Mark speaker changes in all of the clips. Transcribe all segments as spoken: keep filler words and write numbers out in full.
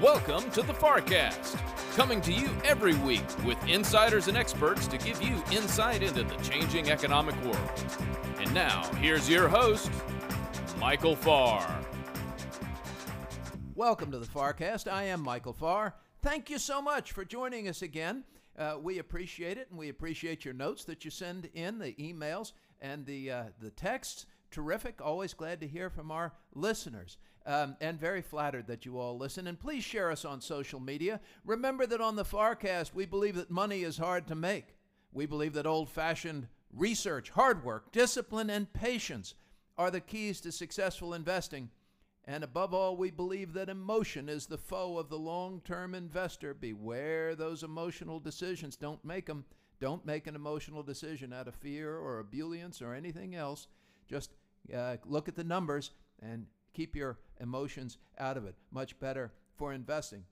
Speaker 1: Welcome to the FarCast, coming to you every week with insiders and experts to give you insight into the changing economic world. And now, here's your host, Michael Farr.
Speaker 2: Welcome to the FarCast. I am Michael Farr. Thank you so much for joining us again. Uh, we appreciate it, and we appreciate your notes that you send in, the emails and the uh, the texts. Terrific. Always glad to hear from our listeners, um, and very flattered that you all listen. And please share us on social media. Remember that on the FarCast, we believe that money is hard to make. We believe that old-fashioned research, hard work, discipline, and patience are the keys to successful investing. And above all, we believe that emotion is the foe of the long-term investor. Beware those emotional decisions. Don't make them. Don't make an emotional decision out of fear or ebullience or anything else. Just uh, look at the numbers and keep your emotions out of it. Much better for investing.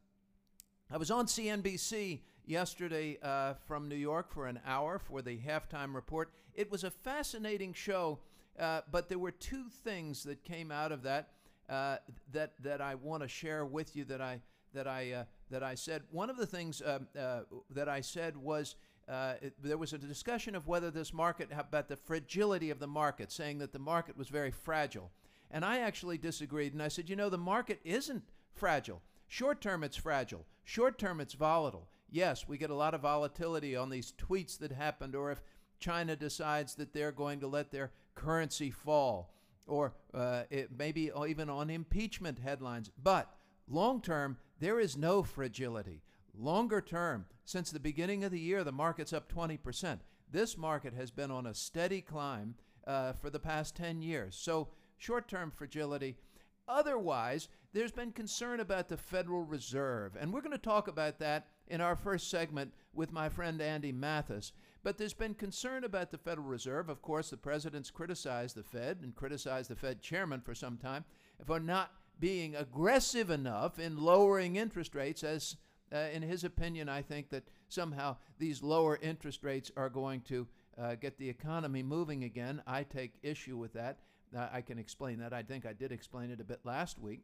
Speaker 2: I was on C N B C yesterday uh, from New York for an hour for the halftime report. It was a fascinating show, uh, but there were two things that came out of that uh, that that I want to share with you. That I that I uh, that I said. One of the things uh, uh, that I said was. Uh, it, there was a discussion of whether this market, about the fragility of the market, saying that the market was very fragile. And I actually disagreed, and I said, you know, the market isn't fragile. Short term, it's fragile. Short term, it's volatile. Yes, we get a lot of volatility on these tweets that happened, or if China decides that they're going to let their currency fall, or uh, it maybe even on impeachment headlines. But long term, there is no fragility. Longer term, since the beginning of the year, the market's up twenty percent. This market has been on a steady climb uh, for the past ten years. So short-term fragility. Otherwise, there's been concern about the Federal Reserve. And we're going to talk about that in our first segment with my friend Andy Mathis. But there's been concern about the Federal Reserve. Of course, the president's criticized the Fed and criticized the Fed chairman for some time for not being aggressive enough in lowering interest rates. As Uh, in his opinion, I think that somehow these lower interest rates are going to uh, get the economy moving again. I take issue with that. Uh, I can explain that. I think I did explain it a bit last week.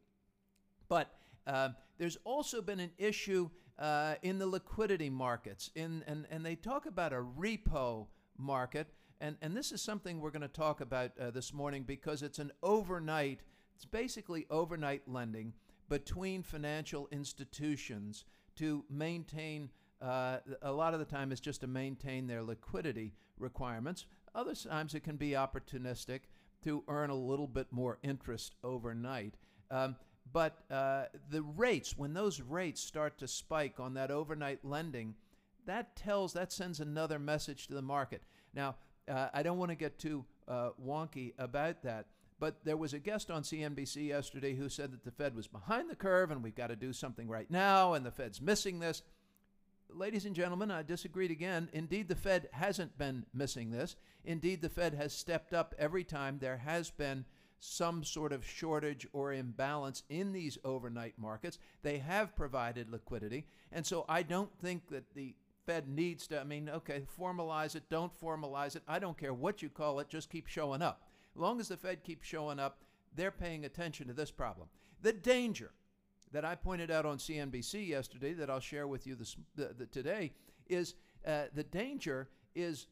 Speaker 2: But uh, there's also been an issue uh, in the liquidity markets. In, and, and they talk about a repo market. And, and this is something we're going to talk about uh, this morning because it's an overnight, it's basically overnight lending between financial institutions to maintain, uh, a lot of the time it's just to maintain their liquidity requirements. Other times it can be opportunistic to earn a little bit more interest overnight. Um, but uh, the rates, when those rates start to spike on that overnight lending, that tells, that sends another message to the market. Now, uh, I don't want to get too uh, wonky about that, but there was a guest on C N B C yesterday who said that the Fed was behind the curve and we've got to do something right now and the Fed's missing this. Ladies and gentlemen, I disagreed again. Indeed, the Fed hasn't been missing this. Indeed, the Fed has stepped up every time there has been some sort of shortage or imbalance in these overnight markets. They have provided liquidity. And so I don't think that the Fed needs to, I mean, okay, formalize it, don't formalize it. I don't care what you call it, just keep showing up. As long as the Fed keeps showing up, they're paying attention to this problem. The danger that I pointed out on C N B C yesterday that I'll share with you this, the, the, today is uh, the danger is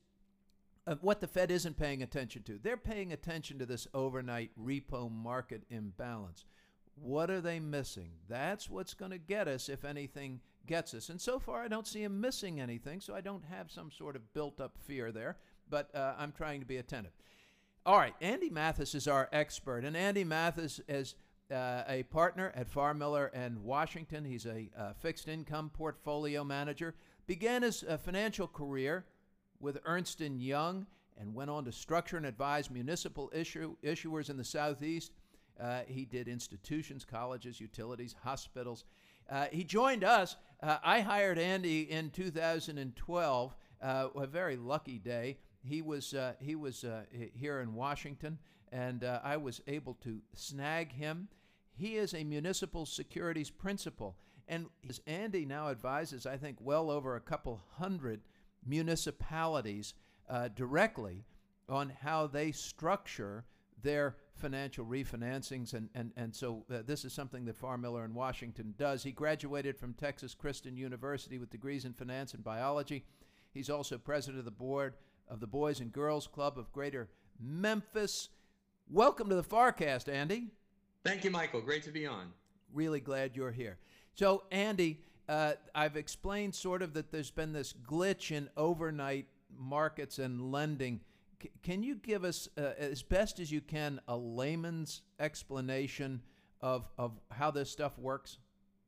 Speaker 2: of what the Fed isn't paying attention to. They're paying attention to this overnight repo market imbalance. What are they missing? That's what's going to get us if anything gets us. And so far, I don't see them missing anything, so I don't have some sort of built-up fear there, but uh, I'm trying to be attentive. All right, Andy Mathis is our expert, and Andy Mathis is uh, a partner at Farr Miller and Washington. He's a uh, fixed income portfolio manager. Began his uh, financial career with Ernst and Young and went on to structure and advise municipal issue, issuers in the Southeast. Uh, he did institutions, colleges, utilities, hospitals. Uh, he joined us. Uh, I hired Andy in two thousand twelve, uh, a very lucky day. He was uh, he was uh, here in Washington, and uh, I was able to snag him. He is a municipal securities principal, and as Andy now advises, I think, well over a couple hundred municipalities uh, directly on how they structure their financial refinancings. And, and, and so uh, this is something that Farr Miller in Washington does. He graduated from Texas Christian University with degrees in finance and biology. He's also president of the board of the Boys and Girls Club of Greater Memphis. Welcome to the FarrCast, Andy.
Speaker 3: Thank you, Michael. Great to be on.
Speaker 2: Really glad you're here. So, Andy, uh, I've explained sort of that there's been this glitch in overnight markets and lending. C- can you give us, uh, as best as you can, a layman's explanation of, of how this stuff works?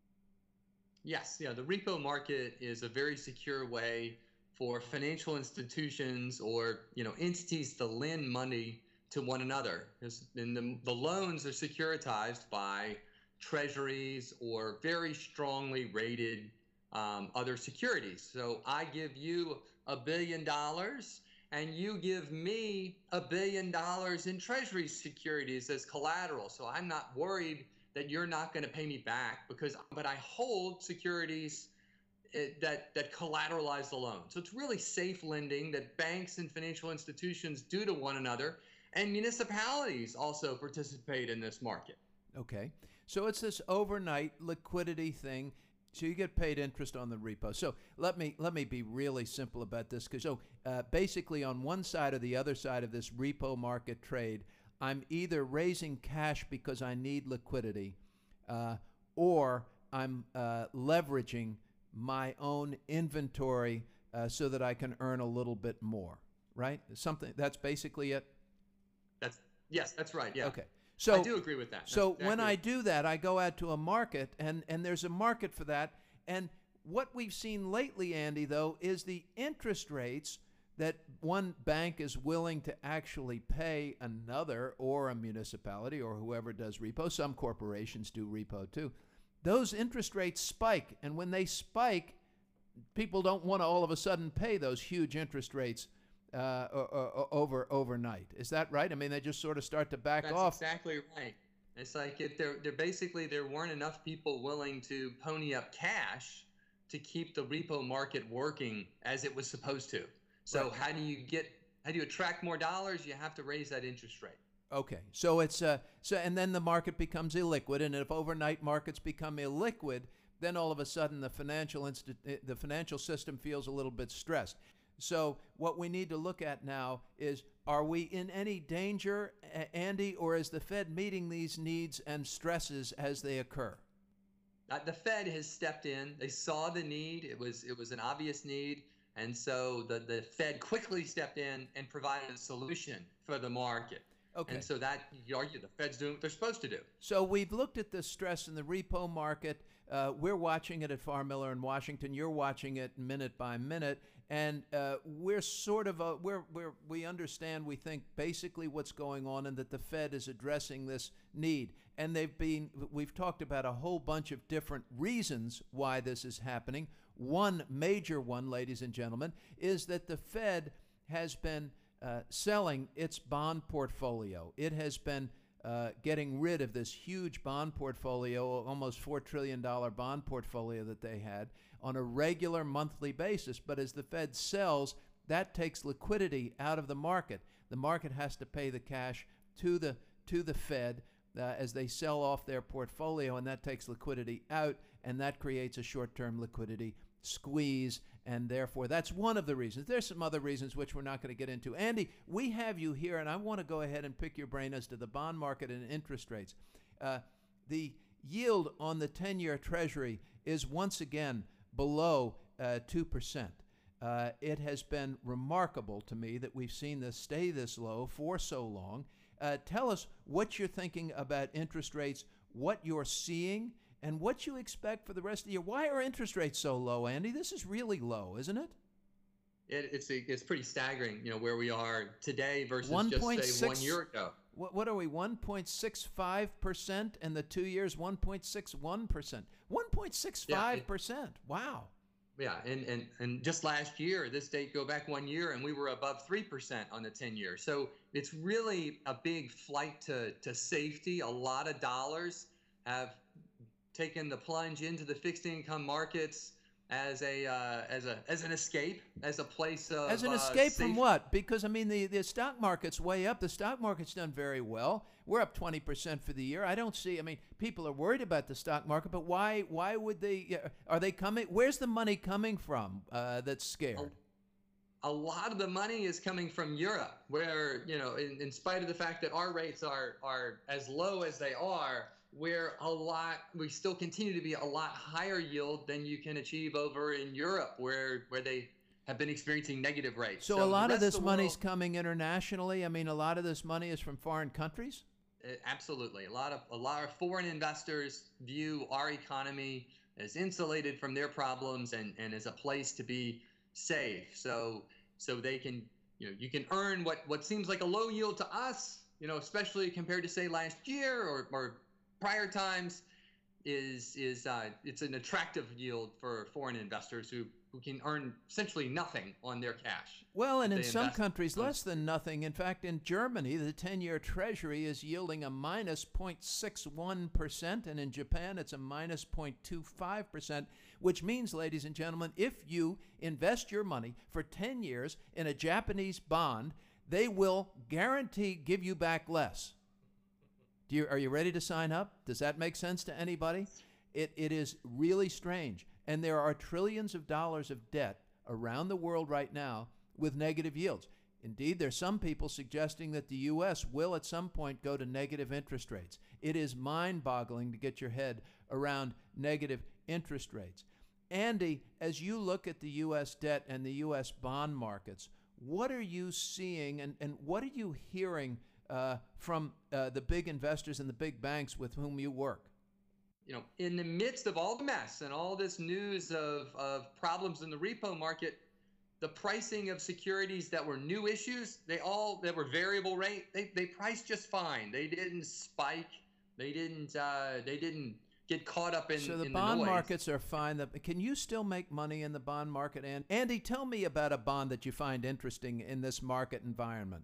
Speaker 3: Yes, yeah, the repo market is a very secure way for financial institutions or, you know, entities to lend money to one another. And the, the loans are securitized by treasuries or very strongly rated um, other securities. So I give you a billion dollars and you give me a billion dollars in treasury securities as collateral. So I'm not worried that you're not going to pay me back because, but I hold securities It, that that collateralize the loan. So it's really safe lending that banks and financial institutions do to one another, and municipalities also participate in this market.
Speaker 2: Okay. So it's this overnight liquidity thing. So you get paid interest on the repo. So let me let me be really simple about this, because so uh, basically on one side or the other side of this repo market trade, I'm either raising cash because I need liquidity, uh, or I'm uh, leveraging my own inventory uh, so that I can earn a little bit more, right? Something that's basically it.
Speaker 3: That's yes, that's right. Yeah.
Speaker 2: Okay. So
Speaker 3: I do agree with that. That's
Speaker 2: so
Speaker 3: exactly
Speaker 2: when I
Speaker 3: right.
Speaker 2: do that, I go out to a market, and and there's a market for that. And what we've seen lately, Andy, though, is the interest rates that one bank is willing to actually pay another, or a municipality, or whoever does repo. Some corporations do repo too. Those interest rates spike, and when they spike, people don't want to all of a sudden pay those huge interest rates uh, over overnight. Is that right? I mean, they just sort of start to back
Speaker 3: That's
Speaker 2: off.
Speaker 3: exactly right. It's like if there, there basically there weren't enough people willing to pony up cash to keep the repo market working as it was supposed to. So
Speaker 2: Right.
Speaker 3: how do you get how do you attract more dollars? You have to raise that interest rate.
Speaker 2: Okay, so it's uh, so, and then the market becomes illiquid, and if overnight markets become illiquid, then all of a sudden the financial insti- the financial system feels a little bit stressed. So what we need to look at now is: are we in any danger, A- Andy, or is the Fed meeting these needs and stresses as they occur?
Speaker 3: Uh, the Fed has stepped in. They saw the need. It was it was an obvious need, and so the the Fed quickly stepped in and provided a solution for the market.
Speaker 2: Okay.
Speaker 3: And so that, you argue, the Fed's doing what they're supposed to do.
Speaker 2: So we've looked at the stress in the repo market. Uh, we're watching it at Farr Miller in Washington. You're watching it minute by minute, and uh, we're sort of a, we're we're we understand. We think basically what's going on, and that the Fed is addressing this need. And they've been we've talked about a whole bunch of different reasons why this is happening. One major one, ladies and gentlemen, is that the Fed has been Uh, selling its bond portfolio. It has been uh, getting rid of this huge bond portfolio, almost four trillion dollars bond portfolio that they had on a regular monthly basis. But as the Fed sells, that takes liquidity out of the market. The market has to pay the cash to the to the Fed uh, as they sell off their portfolio, and that takes liquidity out, and that creates a short-term liquidity squeeze, and therefore that's one of the reasons. There's some other reasons which we're not going to get into. Andy, we have you here, and I want to go ahead and pick your brain as to the bond market and interest rates. Uh, the yield on the ten-year Treasury is once again below uh, two percent. Uh, it has been remarkable to me that we've seen this stay this low for so long. Uh, tell us what you're thinking about interest rates, what you're seeing, and what you expect for the rest of the year. Why are interest rates so low, Andy? This is really low, isn't it?
Speaker 3: It, it's it's pretty staggering, you know, where we are today versus
Speaker 2: one.
Speaker 3: just say
Speaker 2: six,
Speaker 3: one year ago.
Speaker 2: What, what are we, one point six five percent, and the two years one point six one percent? one point six five percent.
Speaker 3: Yeah, it,
Speaker 2: wow.
Speaker 3: Yeah, and, and, and just last year, this date, go back one year, and we were above three percent on the ten-year. So it's really a big flight to, to safety. A lot of dollars have taken the plunge into the fixed income markets. as a uh, as a as an escape, as a place of
Speaker 2: As an
Speaker 3: uh,
Speaker 2: escape
Speaker 3: safe-
Speaker 2: from what? Because, I mean, the, the stock market's way up. The stock market's done very well. We're up twenty percent for the year. I don't see, I mean, people are worried about the stock market, but why Why would they, are they coming, where's the money coming from uh, that's scared?
Speaker 3: A lot of the money is coming from Europe, where, you know, in, in spite of the fact that our rates are are as low as they are, we're a lot, we still continue to be a lot higher yield than you can achieve over in Europe, where where they have been experiencing negative rates.
Speaker 2: So,
Speaker 3: So
Speaker 2: a
Speaker 3: the
Speaker 2: lot of
Speaker 3: rest
Speaker 2: this
Speaker 3: the
Speaker 2: money's
Speaker 3: world-
Speaker 2: coming internationally. I mean, a lot of this money is from foreign countries.
Speaker 3: Uh, Absolutely. A lot of a lot of foreign investors view our economy as insulated from their problems and, and as a place to be safe. So so they can, you know, you can earn what, what seems like a low yield to us, you know, especially compared to say last year or, or prior times, is is uh, it's an attractive yield for foreign investors who, who can earn essentially nothing on their cash.
Speaker 2: Well, and
Speaker 3: They
Speaker 2: in some
Speaker 3: invest-
Speaker 2: countries, less than nothing. In fact, in Germany, the ten-year Treasury is yielding a minus zero point six one percent, and in Japan, it's a minus zero point two five percent, which means, ladies and gentlemen, if you invest your money for ten years in a Japanese bond, they will guarantee give you back less. Do you, are you ready to sign up? Does that make sense to anybody? It, it is really strange. And there are trillions of dollars of debt around the world right now with negative yields. Indeed, there's some people suggesting that the U S will at some point go to negative interest rates. It is mind-boggling to get your head around negative interest rates. Andy, as you look at the U S debt and the U S bond markets, what are you seeing and, and what are you hearing uh, from uh, the big investors and the big banks with whom you work?
Speaker 3: You know, in the midst of all the mess and all this news of, of problems in the repo market, the pricing of securities that were new issues, they all, that were variable rate, they, they priced just fine. They didn't spike. They didn't, uh, they didn't get caught up in,
Speaker 2: so the
Speaker 3: in
Speaker 2: bond
Speaker 3: the noise.
Speaker 2: markets are fine. The- Can you still make money in the bond market? And Andy, tell me about a bond that you find interesting in this market environment.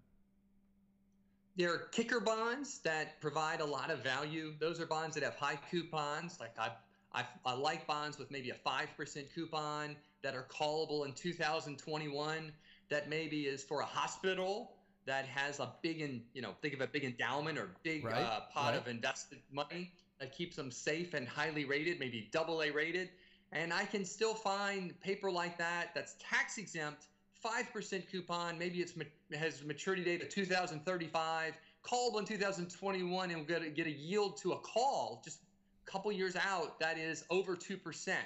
Speaker 3: There are kicker bonds that provide a lot of value. Those are bonds that have high coupons. Like I, I, I like bonds with maybe a five percent coupon that are callable in two thousand twenty-one. That maybe is for a hospital that has a big, in, you know, think of a big endowment or big
Speaker 2: Right,
Speaker 3: uh, pot
Speaker 2: right.
Speaker 3: of invested money that keeps them safe and highly rated, maybe double A rated. And I can still find paper like that that's tax exempt, five percent coupon. Maybe it's has maturity date of two thousand thirty-five, callable in two thousand twenty-one, and we're going to get a yield to a call just a couple years out that is over two percent.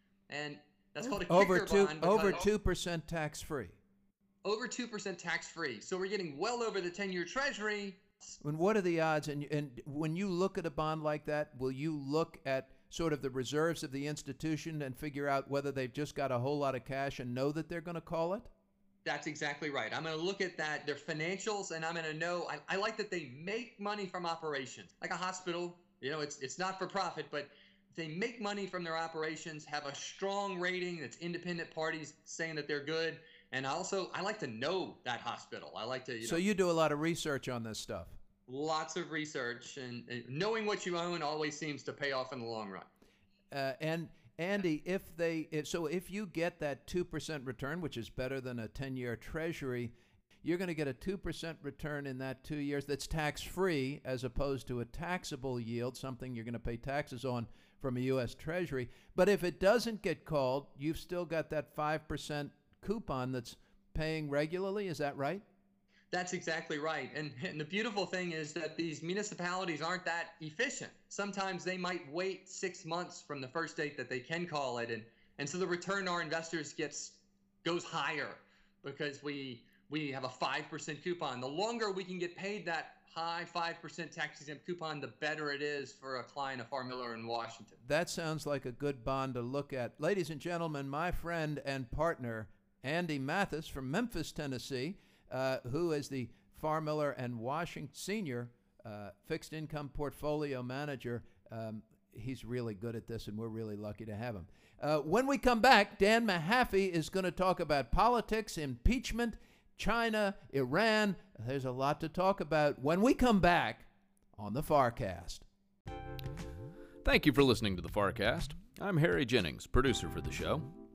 Speaker 3: And that's called a
Speaker 2: Over
Speaker 3: kicker
Speaker 2: two,
Speaker 3: bond.
Speaker 2: over
Speaker 3: because-
Speaker 2: two percent tax free.
Speaker 3: Over two percent tax free. So we're getting well over the ten-year Treasury.
Speaker 2: And what are the odds? And and when you look at a bond like that, will you look at sort of the reserves of the institution and figure out whether they've just got a whole lot of cash and know that they're going to call it?
Speaker 3: That's exactly right. I'm going to look at that, their financials, and I'm going to know. I, I like that they make money from operations, like a hospital. You know, it's it's not for profit, but they make money from their operations, have a strong rating. That's independent parties saying that they're good. And also, I like to know that hospital. I like to, you know,
Speaker 2: So you do a lot of research on this stuff.
Speaker 3: lots of research, and, and knowing what you own always seems to pay off in the long run.
Speaker 2: Uh, and Andy, if they, if, so if you get that two percent return, which is better than a ten-year Treasury, you're going to get a two percent return in that two years that's tax-free as opposed to a taxable yield, something you're going to pay taxes on from a U S Treasury. But if it doesn't get called, you've still got that five percent coupon that's paying regularly. Is that right?
Speaker 3: That's exactly right. And, and the beautiful thing is that these municipalities aren't that efficient. Sometimes they might wait six months from the first date that they can call it. And, and so the return to our investors gets goes higher because we we have a five percent coupon. The longer we can get paid that high five percent tax exempt coupon, the better it is for a client of Farr Miller in Washington.
Speaker 2: That sounds like a good bond to look at. Ladies and gentlemen, my friend and partner, Andy Mathis from Memphis, Tennessee, uh, who is the Farr Miller and Washington Senior uh, Fixed Income Portfolio Manager. Um, he's really good at this, and we're really lucky to have him. Uh, when we come back, Dan Mahaffey is going to talk about politics, impeachment, China, Iran. There's a lot to talk about when we come back on the FarCast.
Speaker 1: Thank you for listening to the FarCast. I'm Harry Jennings, producer for the show.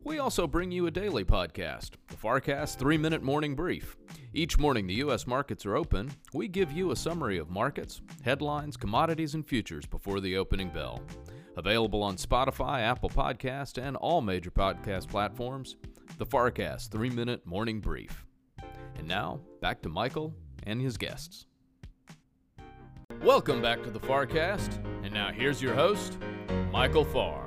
Speaker 1: We also bring you a daily podcast, the FarCast three-Minute Morning Brief. Each morning the U S markets are open. We give you a summary of markets, headlines, commodities, and futures before the opening bell. Available on Spotify, Apple Podcast, and all major podcast platforms, the FarCast three-Minute Morning Brief. And now, back to Michael and his guests. Welcome back to the FarCast, and now here's your host, Michael Farr.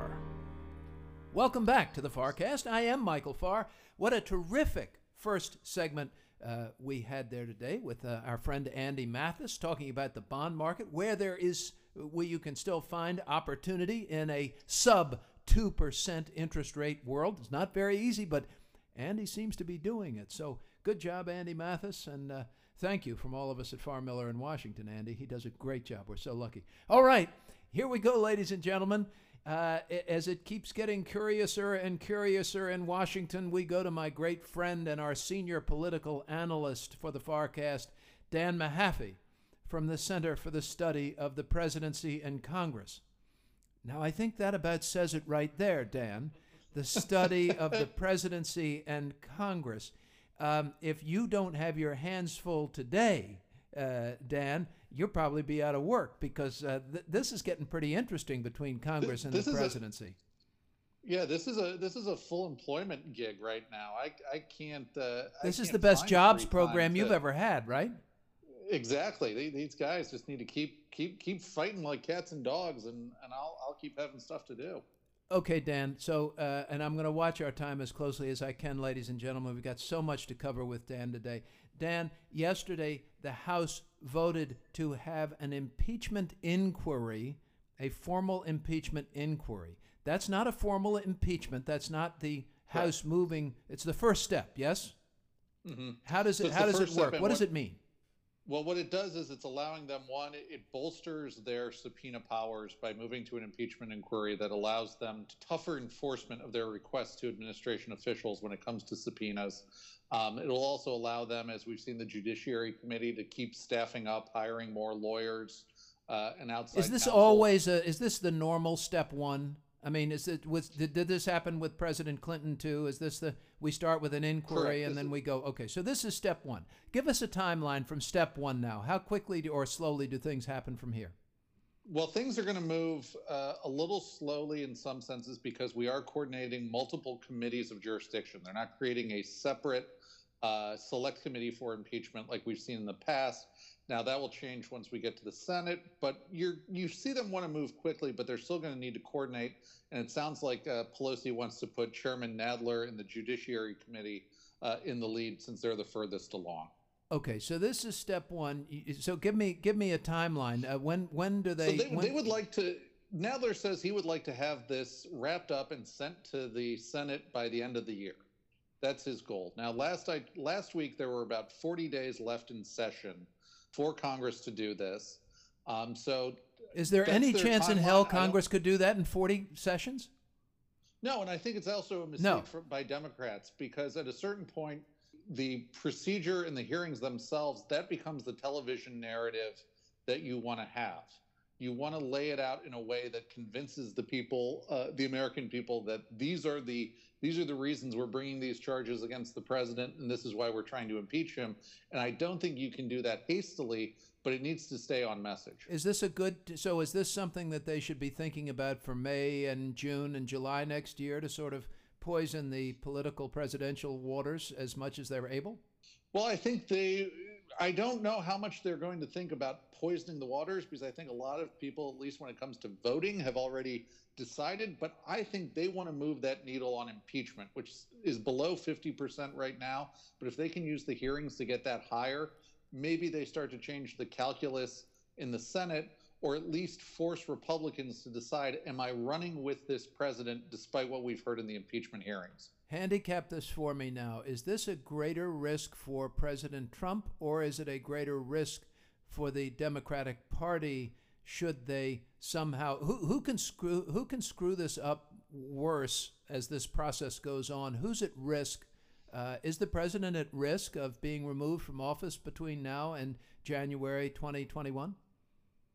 Speaker 2: Welcome back to the FarCast. I am Michael Farr. What a terrific first segment uh, we had there today with uh, our friend Andy Mathis talking about the bond market, where there is, where you can still find opportunity in a sub two percent interest rate world. It's not very easy, but Andy seems to be doing it. So good job, Andy Mathis, and uh, thank you from all of us at Farr Miller in Washington, Andy. He does a great job. We're so lucky. All right, here we go, ladies and gentlemen. Uh, as it keeps getting curiouser and curiouser in Washington, we go to my great friend and our senior political analyst for the FarCast, Dan Mahaffey, from the Center for the Study of the Presidency and Congress. Now, I think that about says it right there, Dan, the study of the presidency and Congress. Um, if you don't have your hands full today, uh, Dan, you'll probably be out of work because uh, th- this is getting pretty interesting between Congress and
Speaker 4: this
Speaker 2: the
Speaker 4: is
Speaker 2: presidency.
Speaker 4: A, yeah, this is a this is a full employment gig right now. I I can't. Uh,
Speaker 2: this
Speaker 4: I
Speaker 2: is
Speaker 4: can't
Speaker 2: the best
Speaker 4: find
Speaker 2: jobs
Speaker 4: free
Speaker 2: program
Speaker 4: time
Speaker 2: you've
Speaker 4: to,
Speaker 2: ever had, right?
Speaker 4: Exactly. They, these guys just need to keep keep keep fighting like cats and dogs, and and I'll I'll keep having stuff to do.
Speaker 2: Okay, Dan. So, uh, and I'm going to watch our time as closely as I can, ladies and gentlemen. We've got so much to cover with Dan today. Dan, yesterday the House voted to have an impeachment inquiry, a formal impeachment inquiry. That's not a formal impeachment. That's not the House right. moving. It's the first step. Yes.
Speaker 4: Mm-hmm.
Speaker 2: How does it?
Speaker 4: So
Speaker 2: how does it work? What, what does it mean?
Speaker 4: Well, what it does is it's allowing them, one, it bolsters their subpoena powers by moving to an impeachment inquiry that allows them to tougher enforcement of their requests to administration officials when it comes to subpoenas. Um, it'll also allow them, as we've seen the Judiciary Committee, to keep staffing up, hiring more lawyers uh, and outside
Speaker 2: Is this
Speaker 4: counsel.
Speaker 2: always, a, is this the normal step one? I mean, is it was did, did this happen with President Clinton too? Is this the we start with an inquiry
Speaker 4: Correct.
Speaker 2: and
Speaker 4: This
Speaker 2: then
Speaker 4: is,
Speaker 2: we go, okay, so this is step one. Give us a timeline from step one now. How quickly do, or slowly do things happen from here?
Speaker 4: Well, things are going to move uh, a little slowly in some senses because we are coordinating multiple committees of jurisdiction. They're not creating a separate uh, select committee for impeachment like we've seen in the past. Now, that will change once we get to the Senate, but you're, you see them want to move quickly, but they're still going to need to coordinate. And it sounds like uh, Pelosi wants to put Chairman Nadler and the Judiciary Committee uh, in the lead since they're the furthest along.
Speaker 2: Okay, so this is step one. So give me give me a timeline. Uh, when when do they?
Speaker 4: So they,
Speaker 2: when,
Speaker 4: they would like to. Nadler says he would like to have this wrapped up and sent to the Senate by the end of the year. That's his goal. Now, last I last week there were about forty days left in session for Congress to do this. Um, so,
Speaker 2: is there any chance
Speaker 4: timeline.
Speaker 2: in hell Congress could do that in forty sessions?
Speaker 4: No, and I think it's also a mistake
Speaker 2: no.
Speaker 4: for, by Democrats because at a certain point, the procedure and the hearings themselves, that becomes the television narrative that you want to have. You want to lay it out in a way that convinces the people, uh, the American people, that these are the these are the reasons we're bringing these charges against the president, and this is why we're trying to impeach him. And I don't think you can do that hastily, but it needs to stay on message.
Speaker 2: Is this a good, so is this something that they should be thinking about for May and June and July next year to sort of poison the political presidential waters as much as they're able?
Speaker 4: Well, I think they, I don't know how much they're going to think about poisoning the waters because I think a lot of people, at least when it comes to voting, have already decided. But I think they want to move that needle on impeachment, which is below fifty percent right now. But if they can use the hearings to get that higher, maybe they start to change the calculus in the Senate, or at least force Republicans to decide, am I running with this president despite what we've heard in the impeachment hearings?
Speaker 2: Handicap this for me now. Is this a greater risk for President Trump, or is it a greater risk for the Democratic Party should they somehow, who, who can screw who can screw this up worse as this process goes on? Who's at risk? Uh, is the president at risk of being removed from office between now and January twenty twenty-one?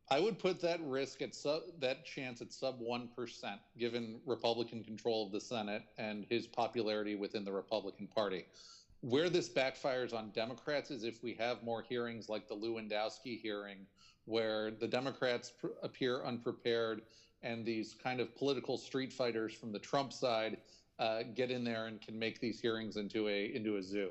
Speaker 4: I would put that risk at sub, that chance at sub one percent, given Republican control of the Senate and his popularity within the Republican Party. Where this backfires on Democrats is if we have more hearings like the Lewandowski hearing, where the Democrats pr- appear unprepared and these kind of political street fighters from the Trump side uh, get in there and can make these hearings into a into a zoo.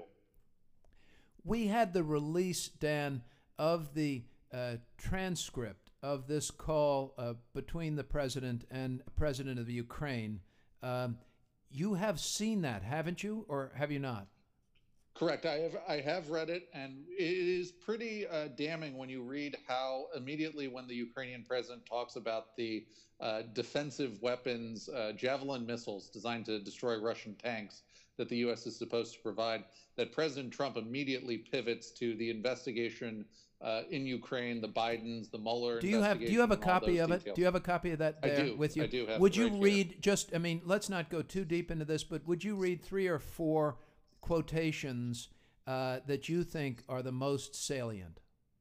Speaker 2: We had the release, Dan, of the uh, transcript of this call uh, between the president and president of the Ukraine. Um, you have seen that, haven't you, or have you not?
Speaker 4: Correct. I have I have read it, and it is pretty uh, damning when you read how immediately when the Ukrainian president talks about the uh, defensive weapons, uh, Javelin missiles designed to destroy Russian tanks that the U S is supposed to provide, that President Trump immediately pivots to the investigation uh, in Ukraine, the Bidens, the Mueller
Speaker 2: do you have Do you have a copy of
Speaker 4: details.
Speaker 2: it? Do you have a copy of that there
Speaker 4: I do.
Speaker 2: with you?
Speaker 4: I do have
Speaker 2: would
Speaker 4: it
Speaker 2: you
Speaker 4: right
Speaker 2: read
Speaker 4: here.
Speaker 2: just? I mean, let's not go too deep into this, but would you read three or four quotations uh, that you think are the most salient?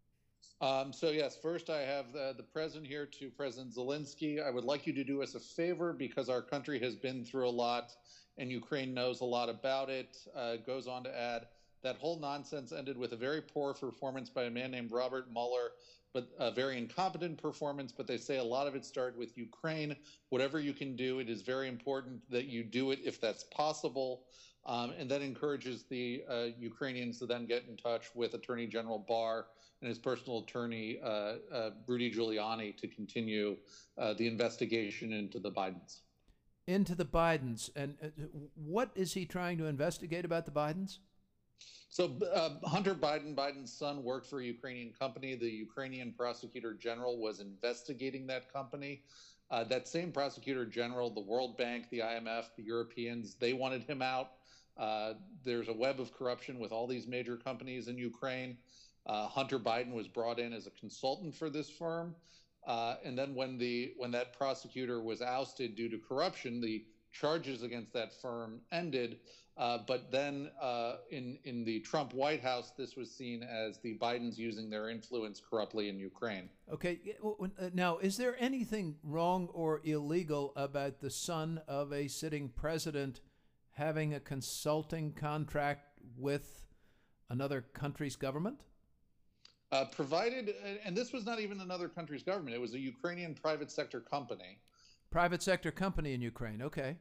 Speaker 4: Um, so yes, first I have the, the president here to President Zelensky. I would like you to do us a favor because our country has been through a lot and Ukraine knows a lot about it. Uh, goes on to add, that whole nonsense ended with a very poor performance by a man named Robert Mueller, but a very incompetent performance. But they say a lot of it started with Ukraine. Whatever you can do, it is very important that you do it if that's possible. Um, and that encourages the uh, Ukrainians to then get in touch with Attorney General Barr and his personal attorney, uh, uh, Rudy Giuliani, to continue uh, the investigation into the Bidens.
Speaker 2: Into the Bidens. And uh, what is he trying to investigate about the Bidens?
Speaker 4: So uh, Hunter Biden, Biden's son, worked for a Ukrainian company. The Ukrainian prosecutor general was investigating that company. Uh, that same prosecutor general, the World Bank, the I M F, the Europeans, they wanted him out. Uh, there's a web of corruption with all these major companies in Ukraine. Uh, Hunter Biden was brought in as a consultant for this firm. Uh, and then when the when that prosecutor was ousted due to corruption, the charges against that firm ended. Uh, but then uh, in, in the Trump White House, this was seen as the Bidens using their influence corruptly in Ukraine.
Speaker 2: Okay. Now, is there anything wrong or illegal about the son of a sitting president having a consulting contract with another country's government?
Speaker 4: Uh, provided, and this was not even another country's government, it was a Ukrainian private sector company.
Speaker 2: Private sector company in Ukraine, okay.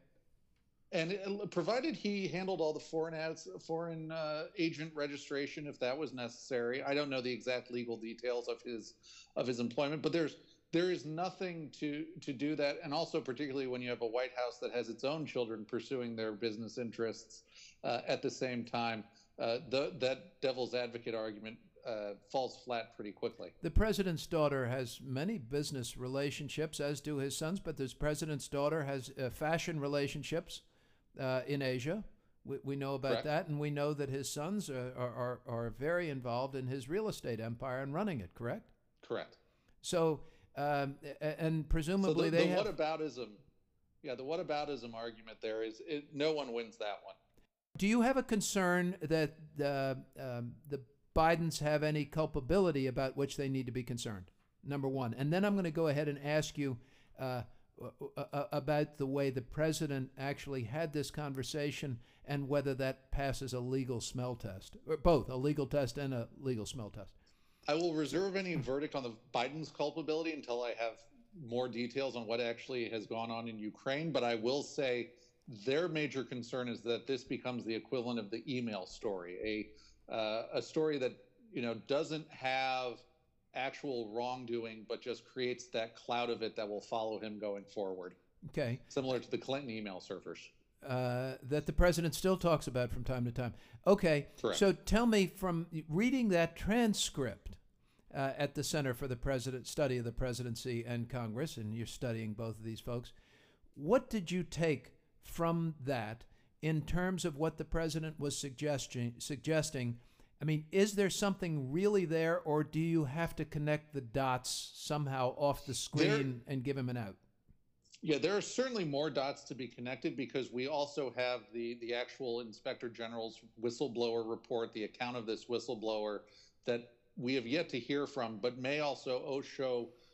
Speaker 4: And it, provided he handled all the foreign ads, foreign uh, agent registration, if that was necessary. I don't know the exact legal details of his of his employment, but there's there is nothing to to do that. And also, particularly when you have a White House that has its own children pursuing their business interests uh, at the same time, uh, the, that devil's advocate argument uh, falls flat pretty quickly.
Speaker 2: The president's daughter has many business relationships, as do his sons. But the president's daughter has uh, fashion relationships Uh, in Asia. We, we know about
Speaker 4: Correct.
Speaker 2: that, and we know that his sons are, are, are very involved in his real estate empire and running it, correct?
Speaker 4: Correct.
Speaker 2: So, um, and presumably
Speaker 4: so the,
Speaker 2: they
Speaker 4: the
Speaker 2: have...
Speaker 4: whataboutism, yeah, the whataboutism argument there is it, no one wins that one.
Speaker 2: Do you have a concern that the, um, the Bidens have any culpability about which they need to be concerned? Number one. And then I'm going to go ahead and ask you uh, Uh, about the way the president actually had this conversation and whether that passes a legal smell test, or both a legal test and a legal smell test.
Speaker 4: I will reserve any verdict on the Biden's culpability until I have more details on what actually has gone on in Ukraine. But I will say their major concern is that this becomes the equivalent of the email story, a uh, a story that you know doesn't have actual wrongdoing, but just creates that cloud of it that will follow him going forward.
Speaker 2: Okay.
Speaker 4: Similar to the Clinton email servers.
Speaker 2: Uh, that the president still talks about from time to time. Okay.
Speaker 4: Correct.
Speaker 2: So tell me, from reading that transcript uh, at the Center for the President Study of the Presidency and Congress, and you're studying both of these folks, what did you take from that in terms of what the president was suggesting suggesting I mean, is there something really there, or do you have to connect the dots somehow off the screen there, and give him an out?
Speaker 4: Yeah, there are certainly more dots to be connected because we also have the, the actual Inspector General's whistleblower report, the account of this whistleblower that we have yet to hear from, but may also show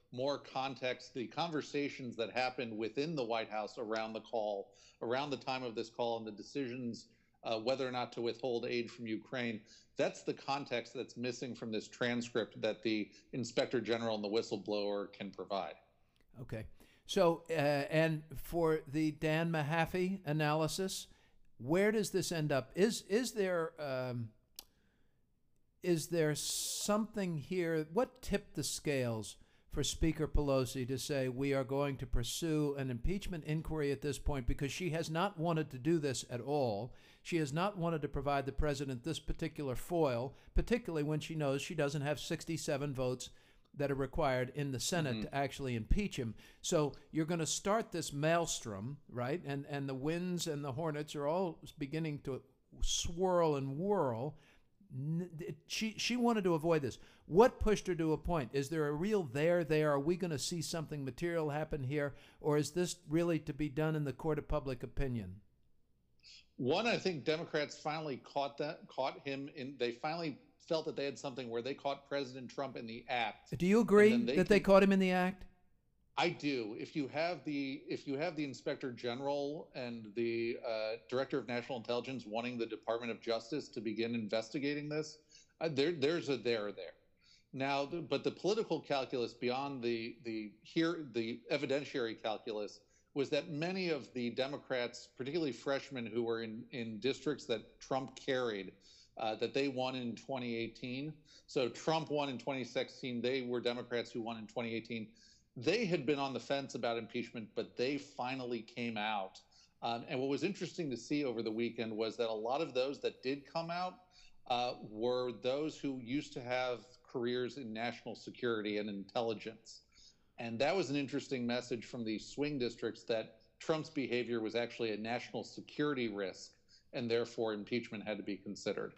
Speaker 4: more context, the conversations that happened within the White House around the call, around the time of this call, and the decisions uh, whether or not to withhold aid from Ukraine. That's the context that's missing from this transcript that the Inspector General and the whistleblower can provide.
Speaker 2: Okay. So, uh, and for the Dan Mahaffey analysis, where does this end up? Is is there um, is there something here? What tipped the scales for Speaker Pelosi to say we are going to pursue an impeachment inquiry at this point, because she has not wanted to do this at all? She has not wanted to provide the president this particular foil, particularly when she knows she doesn't have sixty-seven votes that are required in the Senate mm-hmm. to actually impeach him. So you're going to start this maelstrom, right? And and the winds and the hornets are all beginning to swirl and whirl. She she wanted to avoid this. What pushed her to a point? Is there a real there there? Are we going to see something material happen here? Or is this really to be done in the court of public opinion?
Speaker 4: One, I think Democrats finally caught that, caught him in, they finally felt that they had something where they caught President Trump in the act.
Speaker 2: Do you agree
Speaker 4: they
Speaker 2: that can, they caught him in the act?
Speaker 4: I do. If you have the if you have the Inspector General and the uh, Director of National Intelligence wanting the Department of Justice to begin investigating this, uh, there there's a there there. Now, but the political calculus beyond the the here the evidentiary calculus was that many of the Democrats, particularly freshmen who were in in districts that Trump carried, uh, that they won in twenty eighteen. So Trump won in twenty sixteen. They were Democrats who won in twenty eighteen. They had been on the fence about impeachment, but they finally came out. Um, and what was interesting to see over the weekend was that a lot of those that did come out uh, were those who used to have careers in national security and intelligence. And that was an interesting message from the swing districts, that Trump's behavior was actually a national security risk, and therefore impeachment had to be considered.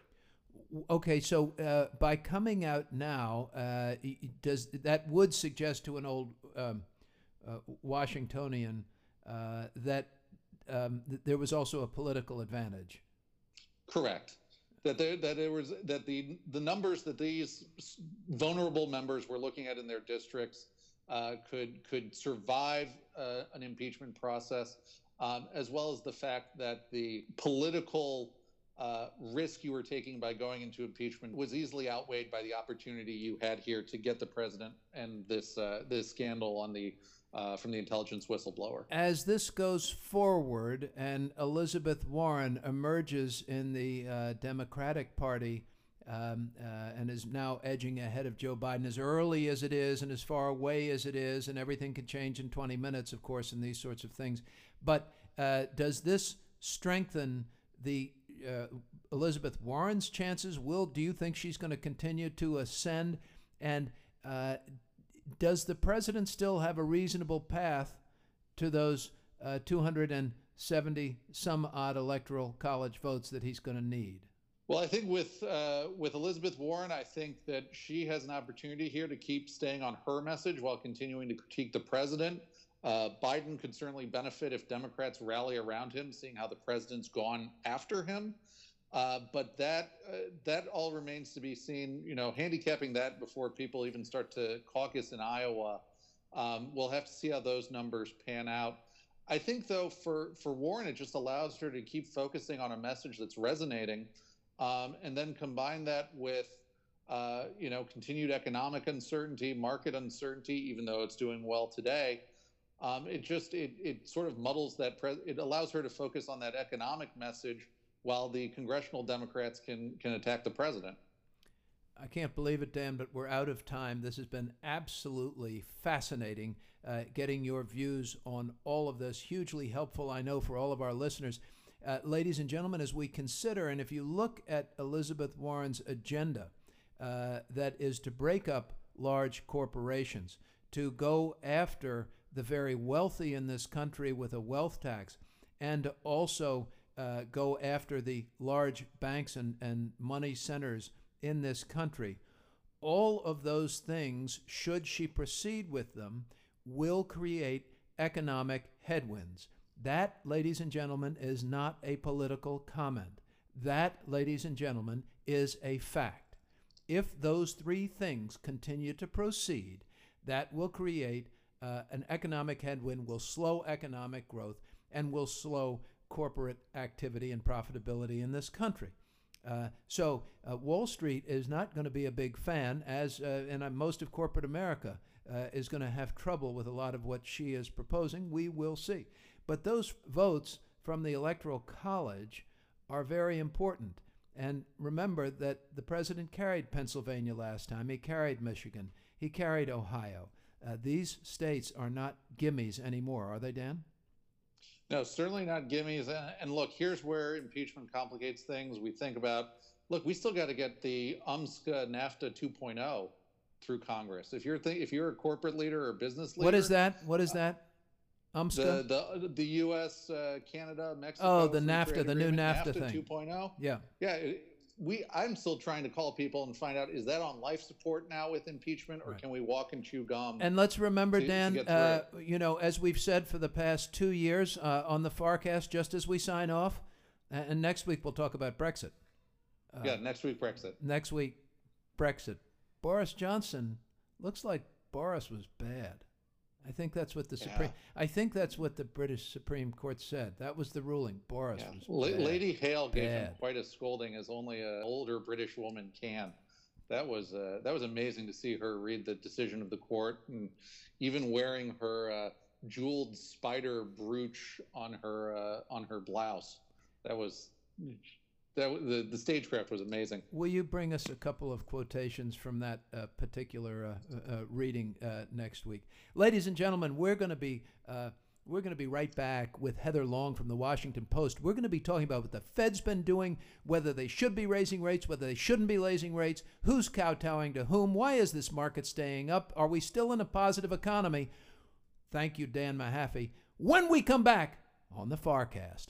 Speaker 2: Okay, so uh, by coming out now, uh, does that would suggest to an old um, uh, Washingtonian uh, that um, th- there was also a political advantage?
Speaker 4: Correct. That there that there was that the the numbers that these vulnerable members were looking at in their districts uh, could could survive uh, an impeachment process, um, as well as the fact that the political Uh, risk you were taking by going into impeachment was easily outweighed by the opportunity you had here to get the president and this uh, this scandal on the uh, from the intelligence whistleblower.
Speaker 2: As this goes forward and Elizabeth Warren emerges in the uh, Democratic Party um, uh, and is now edging ahead of Joe Biden, as early as it is and as far away as it is, and everything can change in twenty minutes, of course, in these sorts of things. But uh, does this strengthen the Uh, Elizabeth Warren's chances? Will do you think she's going to continue to ascend? And uh, does the president still have a reasonable path to those uh, two hundred seventy some odd electoral college votes that he's going to need?
Speaker 4: Well, I think with uh, with Elizabeth Warren, I think that she has an opportunity here to keep staying on her message while continuing to critique the president. Uh, Biden could certainly benefit if Democrats rally around him, seeing how the president's gone after him. Uh, but that uh, that all remains to be seen. You know, handicapping that before people even start to caucus in Iowa, um, we'll have to see how those numbers pan out. I think, though, for for Warren, it just allows her to keep focusing on a message that's resonating, um, and then combine that with uh, you know continued economic uncertainty, market uncertainty, even though it's doing well today. Um, it just it it sort of muddles that. Pre- it allows her to focus on that economic message while the congressional Democrats can can attack the president.
Speaker 2: I can't believe it, Dan, but we're out of time. This has been absolutely fascinating, uh, getting your views on all of this. Hugely helpful, I know, for all of our listeners. Uh, ladies and gentlemen, as we consider, and if you look at Elizabeth Warren's agenda, uh, that is to break up large corporations, to go after the very wealthy in this country with a wealth tax, and to also uh, go after the large banks and, and money centers in this country. All of those things, should she proceed with them, will create economic headwinds. That, ladies and gentlemen, is not a political comment. That, ladies and gentlemen, is a fact. If those three things continue to proceed, that will create uh, an economic headwind, will slow economic growth, and will slow corporate activity and profitability in this country. Uh, so uh, Wall Street is not going to be a big fan, as uh, and uh, most of corporate America uh, is going to have trouble with a lot of what she is proposing. We will see. But those votes from the Electoral College are very important. And remember that the president carried Pennsylvania last time. He carried Michigan. He carried Ohio. Uh, these states are not gimmies anymore, are they, Dan?
Speaker 4: No, certainly not gimmies. And, and look, here's where impeachment complicates things. We think about, look, we still got to get the UMSCA NAFTA two point oh through Congress. If you're th- if you're a corporate leader or business leader,
Speaker 2: what is that? What is that? UMSCA?
Speaker 4: The the the U S, uh, Canada, Mexico.
Speaker 2: Oh, the NAFTA, the new NAFTA,
Speaker 4: NAFTA
Speaker 2: thing.
Speaker 4: two point oh.
Speaker 2: Yeah.
Speaker 4: Yeah. It, we I'm still trying to call people and find out, is that on life support now with impeachment, or
Speaker 2: right.
Speaker 4: can we walk and chew gum?
Speaker 2: And let's remember,
Speaker 4: to,
Speaker 2: Dan,
Speaker 4: to
Speaker 2: uh, you know, as we've said for the past two years uh, on the FarCast, just as we sign off, and next week we'll talk about Brexit. Uh,
Speaker 4: yeah, next week Brexit.
Speaker 2: Next week, Brexit. Boris Johnson, looks like Boris was bad. I think that's what the
Speaker 4: yeah.
Speaker 2: Supreme. I think that's what the British Supreme Court said. That was the ruling. Boris
Speaker 4: Yeah.
Speaker 2: was
Speaker 4: La-
Speaker 2: bad.
Speaker 4: Lady Hale gave
Speaker 2: Bad.
Speaker 4: him quite a scolding, as only an older British woman can. That was uh, that was amazing to see her read the decision of the court, and even wearing her uh, jeweled spider brooch on her uh, on her blouse. That was that the the stagecraft was amazing.
Speaker 2: Will you bring us a couple of quotations from that uh, particular uh, uh, reading uh, next week, ladies and gentlemen? We're going to be uh, we're going to be right back with Heather Long from the Washington Post. We're going to be talking about what the Fed's been doing, whether they should be raising rates, whether they shouldn't be raising rates, who's kowtowing to whom, why is this market staying up, are we still in a positive economy? Thank you, Dan Mahaffey. When we come back on the FarCast.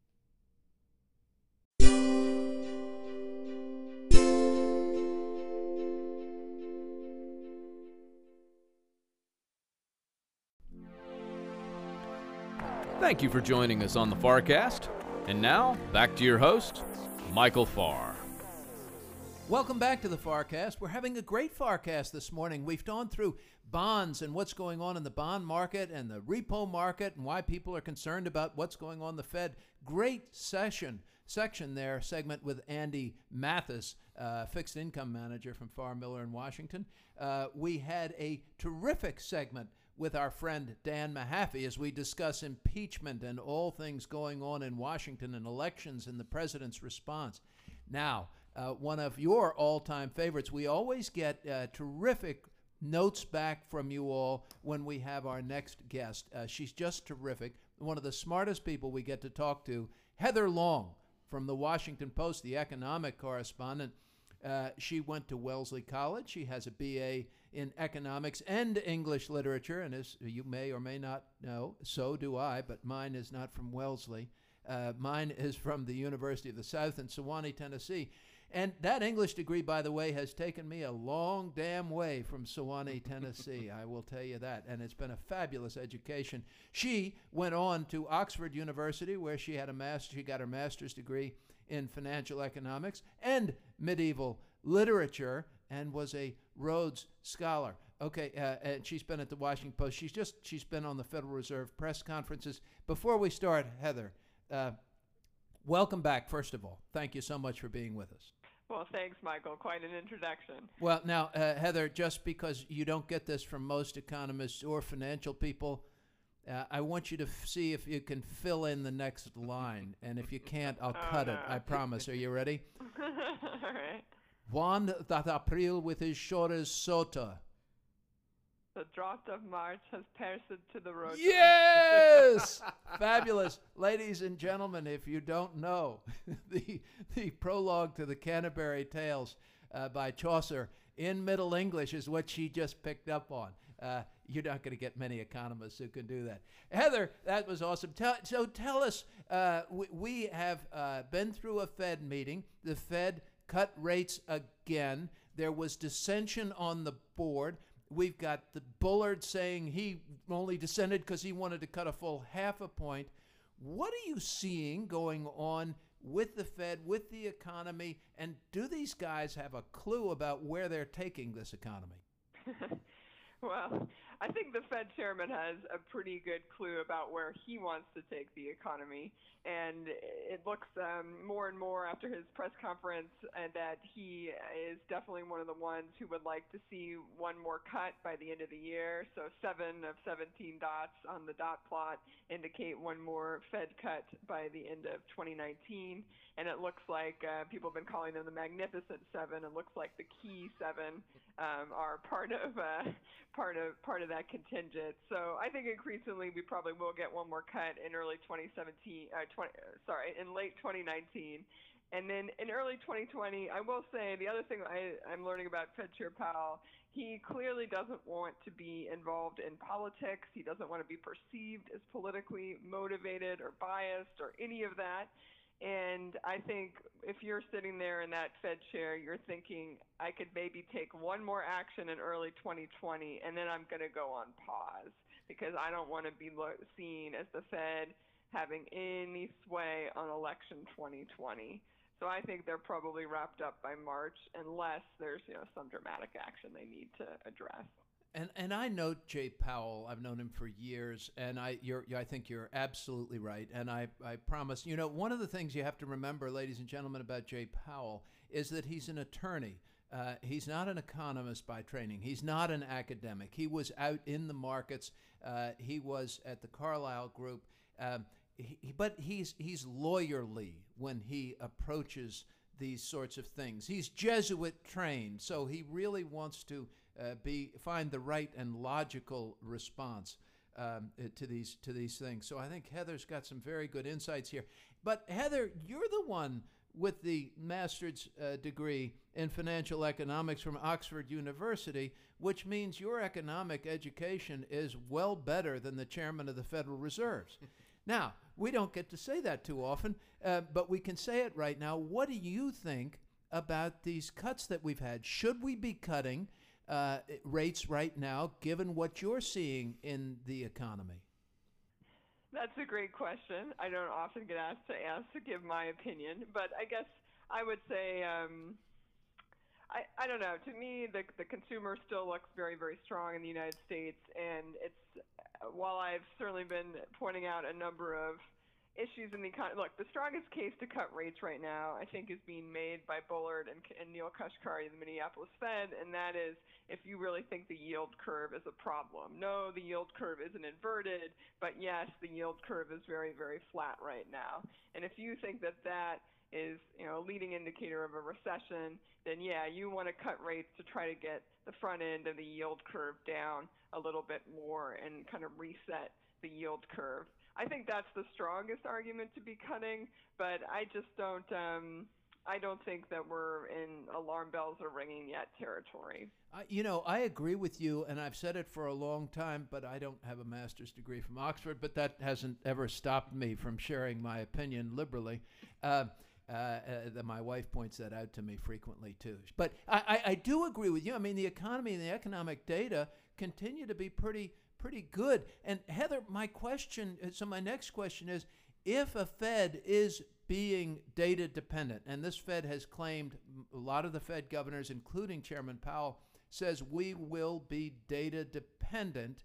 Speaker 1: Thank you for joining us on the FarCast. And now, back to your host, Michael Farr.
Speaker 2: Welcome back to the FarCast. We're having a great FarCast this morning. We've gone through bonds and what's going on in the bond market and the repo market and why people are concerned about what's going on in the Fed. Great session, section there, segment with Andy Mathis, uh, fixed income manager from Farr Miller in Washington. Uh, we had a terrific segment with our friend Dan Mahaffey as we discuss impeachment and all things going on in Washington and elections and the president's response. Now, uh, one of your all-time favorites, we always get uh, terrific notes back from you all when we have our next guest. Uh, she's just terrific, one of the smartest people we get to talk to, Heather Long from the Washington Post, the economic correspondent. Uh, she went to Wellesley College. She has a B A in economics and English literature, and as you may or may not know, so do I, but mine is not from Wellesley. Uh, mine is from the University of the South in Sewanee, Tennessee. And that English degree, by the way, has taken me a long damn way from Sewanee, Tennessee. I will tell you that. And it's been a fabulous education. She went on to Oxford University, where she had a master. She got her master's degree in financial economics and medieval literature, and was a Rhodes Scholar. Okay, uh, and she's been at the Washington Post. She's just she's been on the Federal Reserve press conferences. Before we start, Heather, uh, welcome back. First of all, thank you so much for being with us.
Speaker 5: Well, thanks, Michael. Quite an introduction.
Speaker 2: Well, now, uh, Heather, just because you don't get this from most economists or financial people, uh, I want you to f- see if you can fill in the next line. And if you can't, I'll
Speaker 5: Oh,
Speaker 2: cut
Speaker 5: no.
Speaker 2: it. I promise. Are you ready?
Speaker 5: All right.
Speaker 2: Juan that April with his shores sota.
Speaker 5: The drought of March has pierced to the road.
Speaker 2: Yes! Fabulous. Ladies and gentlemen, if you don't know, the the prologue to the Canterbury Tales uh, by Chaucer in Middle English is what she just picked up on. Uh, you're not going to get many economists who can do that. Heather, that was awesome. Tell, so tell us, uh, we, we have uh, been through a Fed meeting. The Fed cut rates again. There was dissension on the board. We've got the Bullard saying he only dissented because he wanted to cut a full half a point. What are you seeing going on with the Fed, with the economy, and do these guys have a clue about where they're taking this economy?
Speaker 5: Well, I think the Fed chairman has a pretty good clue about where he wants to take the economy. And it looks um, more and more after his press conference uh, that he is definitely one of the ones who would like to see one more cut by the end of the year. So seven of seventeen dots on the dot plot indicate one more Fed cut by the end of twenty nineteen. And it looks like uh, people have been calling them the Magnificent Seven. It looks like the Key Seven um, are part of uh, part of part of that contingent. So I think increasingly we probably will get one more cut in early twenty seventeen. Uh, twenty, uh, sorry, in late twenty nineteen. And then in early twenty twenty, I will say the other thing I, I'm learning about Fed Chair Powell, he clearly doesn't want to be involved in politics. He doesn't want to be perceived as politically motivated or biased or any of that. And I think if you're sitting there in that Fed chair, you're thinking, I could maybe take one more action in early twenty twenty, and then I'm going to go on pause because I don't want to be lo- seen as the Fed having any sway on election twenty twenty. So I think they're probably wrapped up by March unless there's, you know, some dramatic action they need to address.
Speaker 2: And and I know Jay Powell. I've known him for years, and I you're I think you're absolutely right. And I I promise. You know, one of the things you have to remember, ladies and gentlemen, about Jay Powell is that he's an attorney. Uh, he's not an economist by training. He's not an academic. He was out in the markets. Uh, he was at the Carlyle Group. Um, he, but he's he's lawyerly when he approaches these sorts of things. He's Jesuit trained, so he really wants to uh, be find the right and logical response um, to these to these things. So I think Heather's got some very good insights here. But Heather, you're the one with the master's uh, degree in financial economics from Oxford University, which means your economic education is well better than the chairman of the Federal Reserve's. Now, we don't get to say that too often, uh, but we can say it right now. What do you think about these cuts that we've had? Should we be cutting uh, rates right now, given what you're seeing in the economy?
Speaker 5: That's a great question. I don't often get asked to ask to give my opinion, but I guess I would say, um, I, I don't know. To me, the the consumer still looks very, very strong in the United States, and it's while I've certainly been pointing out a number of issues in the economy. Look, the strongest case to cut rates right now, I think, is being made by Bullard and, and Neil Kashkari of the Minneapolis Fed, and that is if you really think the yield curve is a problem. No, the yield curve isn't inverted, but yes, the yield curve is very, very flat right now. And if you think that that is, you know, a leading indicator of a recession, then yeah, you want to cut rates to try to get the front end of the yield curve down a little bit more and kind of reset the yield curve. I think that's the strongest argument to be cutting, but I just don't. Um, I don't think that we're in alarm bells are ringing yet territory.
Speaker 2: Uh, you know, I agree with you, and I've said it for a long time, but I don't have a master's degree from Oxford, but that hasn't ever stopped me from sharing my opinion liberally. Uh, uh, uh, my wife points that out to me frequently, too. But I, I, I do agree with you. I mean, the economy and the economic data continue to be pretty pretty good. And Heather, my question, so my next question is, if a Fed is being data dependent, and this Fed has claimed, a lot of the Fed governors, including Chairman Powell, says we will be data dependent,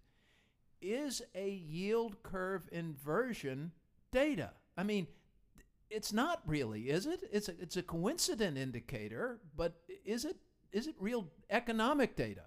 Speaker 2: is a yield curve inversion data? I mean, it's not really, is it? It's a, it's a coincident indicator, but is it is it real economic data?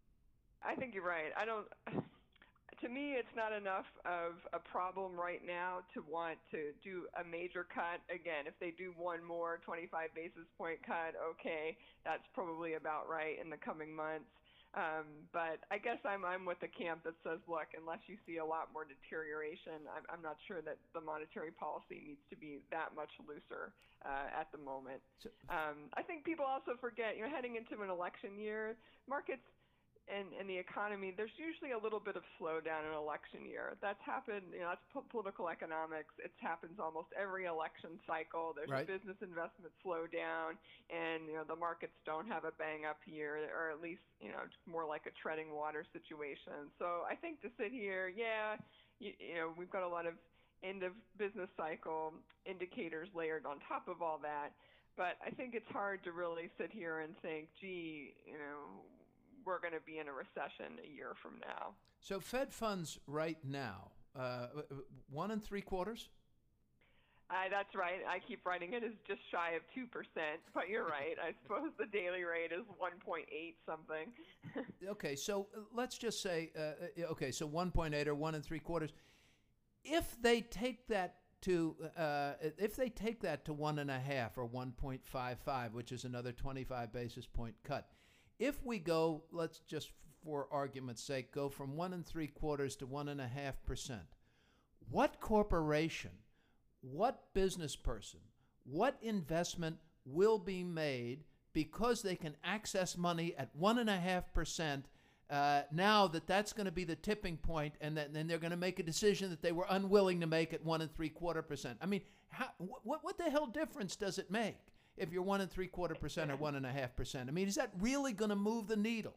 Speaker 5: I think you're right. I don't. To me, it's not enough of a problem right now to want to do a major cut. Again, if they do one more twenty-five basis point cut, okay, that's probably about right in the coming months. Um, but I guess I'm I'm with the camp that says, look, unless you see a lot more deterioration, I'm, I'm not sure that the monetary policy needs to be that much looser uh, at the moment. So, um, I think people also forget, you know, heading into an election year, markets and, and the economy, there's usually a little bit of slowdown in an election year. That's happened, you know, that's po- political economics. It happens almost every election cycle. There's
Speaker 2: right.
Speaker 5: a business investment slowdown, and, you know, the markets don't have a bang-up year, or at least, you know, more like a treading water situation. So I think to sit here, yeah, you, you know, we've got a lot of end of business cycle indicators layered on top of all that. But I think it's hard to really sit here and think, gee, you know, we're going to be in a recession a year from now.
Speaker 2: So Fed funds right now, uh, one and three quarters?
Speaker 5: Uh, that's right. I keep writing it as just shy of two percent, but you're right. I suppose the daily rate is one point eight something.
Speaker 2: Okay, so uh, let's just say, uh, okay, so one point eight or one and three quarters. If they take that to, uh, if they take that to one and a half or one point five five, which is another twenty-five basis point cut, if we go, let's just for argument's sake, go from one and three quarters to one and a half percent, what corporation, what business person, what investment will be made because they can access money at one and a half percent uh, now that that's going to be the tipping point, and then then they're going to make a decision that they were unwilling to make at one and three quarter percent. I mean, how, what what the hell difference does it make if you're one and three quarter percent or one and a half percent? I mean, is that really going to move the needle?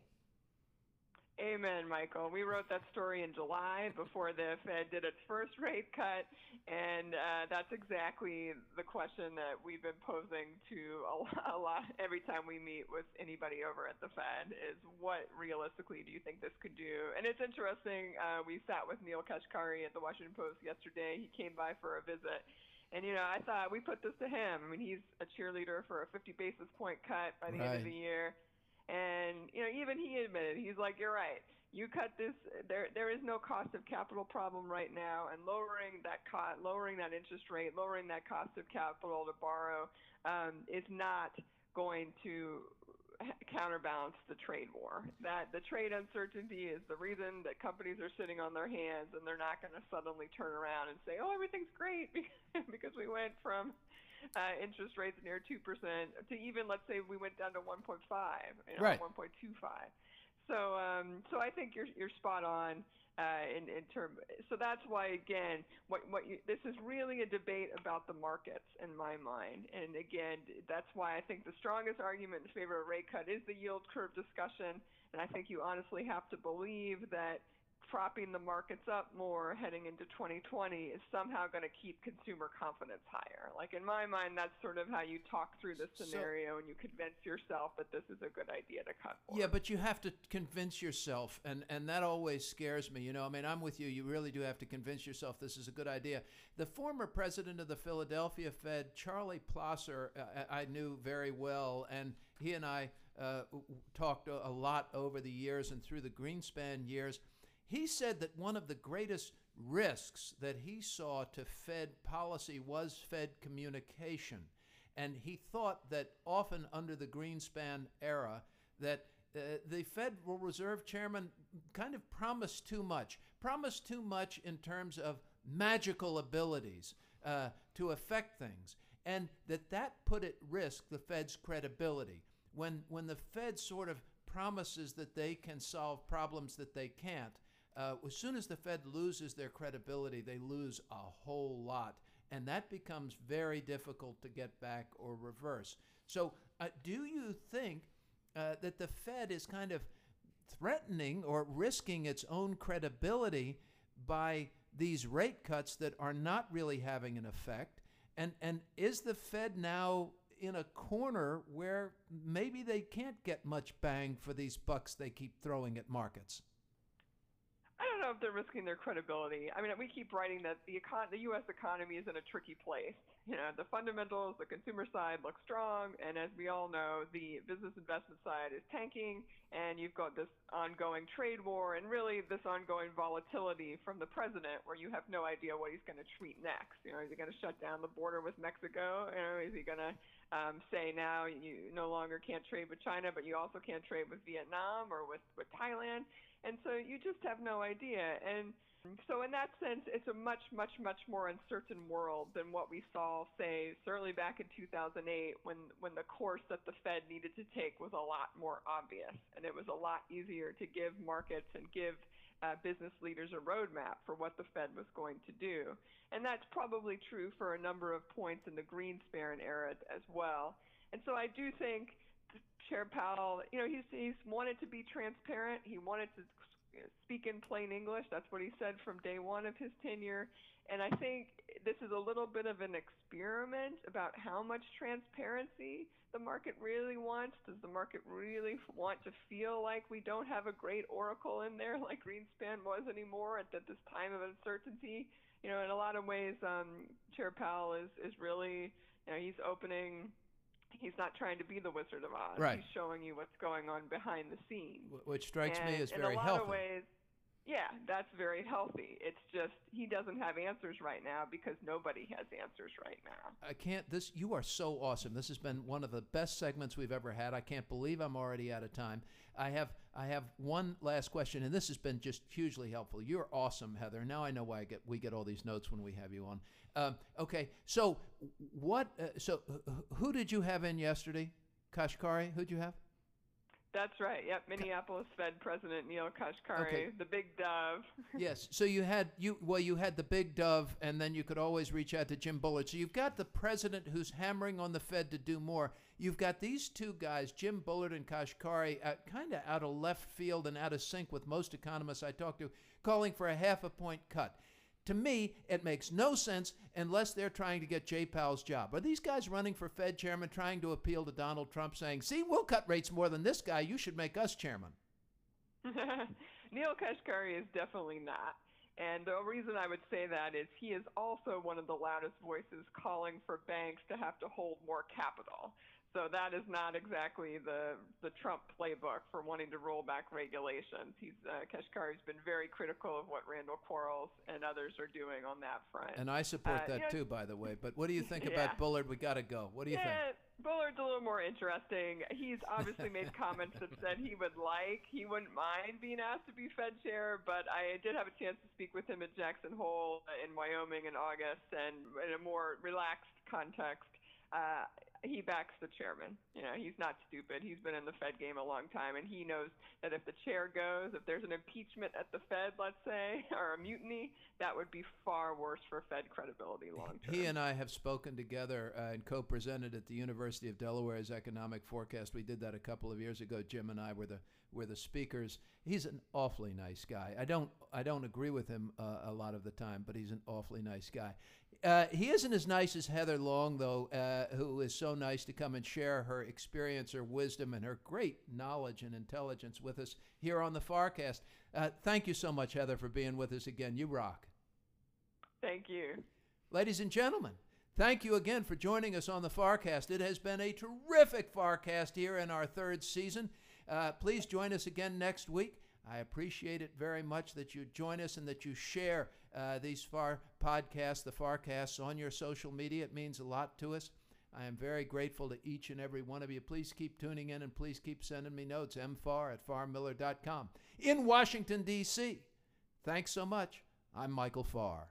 Speaker 5: Amen, Michael. We wrote that story in July before the Fed did its first rate cut, and uh, that's exactly the question that we've been posing to a, a lot every time we meet with anybody over at the Fed is what realistically do you think this could do? And it's interesting, uh, we sat with Neil Kashkari at the Washington Post yesterday. He came by for a visit. And, you know, I thought we put this to him. I mean, he's a cheerleader for a fifty basis point cut by the
Speaker 2: Right.
Speaker 5: end of the year. And, you know, even he admitted, he's like, you're right. You cut this, there there is no cost of capital problem right now, and lowering that cost, lowering that interest rate, lowering that cost of capital to borrow um, is not going to counterbalance the trade war. That the trade uncertainty is the reason that companies are sitting on their hands, and they're not going to suddenly turn around and say, oh, everything's great because we went from Uh, interest rates near two percent to even, let's say, we went down to one point five, you know,
Speaker 2: Right.
Speaker 5: one point two five. So, um, so I think you're you're spot on uh, in in term. So that's why, again, what what you, this is really a debate about the markets in my mind. And again, that's why I think the strongest argument in favor of rate cut is the yield curve discussion. And I think you honestly have to believe that propping the markets up more heading into twenty twenty is somehow going to keep consumer confidence higher. Like in my mind, that's sort of how you talk through this scenario so, and you convince yourself that this is a good idea to cut for.
Speaker 2: Yeah, but you have to convince yourself, and, and that always scares me. You know, I mean, I'm with you. You really do have to convince yourself this is a good idea. The former president of the Philadelphia Fed, Charlie Plosser, uh, I knew very well, and he and I uh, talked a lot over the years and through the Greenspan years. He said that one of the greatest risks that he saw to Fed policy was Fed communication. And he thought that often under the Greenspan era that uh, the Federal Reserve Chairman kind of promised too much, promised too much in terms of magical abilities uh, to affect things, and that that put at risk the Fed's credibility. When, when the Fed sort of promises that they can solve problems that they can't, Uh, as soon as the Fed loses their credibility, they lose a whole lot. And that becomes very difficult to get back or reverse. So uh, do you think uh, that the Fed is kind of threatening or risking its own credibility by these rate cuts that are not really having an effect? And, and is the Fed now in a corner where maybe they can't get much bang for these bucks they keep throwing at markets?
Speaker 5: I don't know if they're risking their credibility. I mean, we keep writing that the econ- the U S economy is in a tricky place. You know, the fundamentals, the consumer side look strong, and as we all know, the business investment side is tanking, and you've got this ongoing trade war and really this ongoing volatility from the president where you have no idea what he's going to tweet next. You know, is he going to shut down the border with Mexico? You know, is he going to um, say now you no longer can't trade with China, but you also can't trade with Vietnam or with, with Thailand? And so you just have no idea. And so in that sense, it's a much, much, much more uncertain world than what we saw, say, certainly back in two thousand eight when, when the course that the Fed needed to take was a lot more obvious. And it was a lot easier to give markets and give uh, business leaders a roadmap for what the Fed was going to do. And that's probably true for a number of points in the Greenspan era as well. And so I do think Chair Powell, you know, he's he's wanted to be transparent. He wanted to, speak in plain English. That's what he said from day one of his tenure. And I think this is a little bit of an experiment about how much transparency the market really wants. Does the market really want to feel like we don't have a great oracle in there like Greenspan was anymore at this time of uncertainty? You know, in a lot of ways, um, Chair Powell is, is really, you know, he's opening, he's not trying to be the Wizard of Oz.
Speaker 2: Right.
Speaker 5: He's showing you what's going on behind the scenes.
Speaker 2: Which strikes
Speaker 5: and
Speaker 2: me as
Speaker 5: in
Speaker 2: very
Speaker 5: a lot
Speaker 2: healthy.
Speaker 5: Of ways, yeah, that's very healthy. It's just he doesn't have answers right now because nobody has answers right now.
Speaker 2: I can't, this, you are so awesome. This has been one of the best segments we've ever had. I can't believe I'm already out of time. I have, I have one last question, and this has been just hugely helpful. You're awesome, Heather. Now I know why I get, we get all these notes when we have you on. Um, okay, so what, uh, so uh, who did you have in yesterday? Kashkari, who'd you have?
Speaker 5: That's right. Yep, Minneapolis Fed President Neil Kashkari,
Speaker 2: Okay.
Speaker 5: the big dove.
Speaker 2: Yes. So you had you well, you had the big dove, and then you could always reach out to Jim Bullard. So you've got the president who's hammering on the Fed to do more. You've got these two guys, Jim Bullard and Kashkari, uh, kind of out of left field and out of sync with most economists I talk to, calling for a half a point cut. To me, it makes no sense unless they're trying to get Jay Powell's job. Are these guys running for Fed chairman trying to appeal to Donald Trump saying, see, we'll cut rates more than this guy. You should make us chairman.
Speaker 5: Neil Kashkari is definitely not. And the reason I would say that is he is also one of the loudest voices calling for banks to have to hold more capital. So that is not exactly the the Trump playbook for wanting to roll back regulations. He's uh, Kashkari's been very critical of what Randall Quarles and others are doing on that front.
Speaker 2: And I support
Speaker 5: Uh,
Speaker 2: that
Speaker 5: you know,
Speaker 2: too, by the way. But what do you think
Speaker 5: Yeah.
Speaker 2: about Bullard? We got to go. What do you
Speaker 5: yeah,
Speaker 2: think?
Speaker 5: Bullard's a little more interesting. He's obviously made comments that said he would like, he wouldn't mind being asked to be Fed chair, but I did have a chance to speak with him at Jackson Hole in Wyoming in August, and in a more relaxed context, uh, he backs the chairman. You know, he's not stupid. He's been in the Fed game a long time, and he knows that if the chair goes, if there's an impeachment at the Fed, let's say, or a mutiny, that would be far worse for Fed credibility long term.
Speaker 2: He and I have spoken together uh, and co-presented at the University of Delaware's economic forecast. We did that a couple of years ago. Jim and I were the were the speakers. He's an awfully nice guy. I don't I don't agree with him uh, a lot of the time, but he's an awfully nice guy. Uh, he isn't as nice as Heather Long, though, uh, who is so nice to come and share her experience, her wisdom, and her great knowledge and intelligence with us here on the Farcast. Uh, thank you so much, Heather, for being with us again. You rock.
Speaker 5: Thank you.
Speaker 2: Ladies and gentlemen, thank you again for joining us on the Farcast. It has been a terrific Farcast here in our third season. Uh, please join us again next week. I appreciate it very much that you join us and that you share uh, these Far podcasts, the Farcasts, on your social media. It means a lot to us. I am very grateful to each and every one of you. Please keep tuning in and please keep sending me notes. m far at far miller dot com. In Washington, D C, thanks so much. I'm Michael Farr.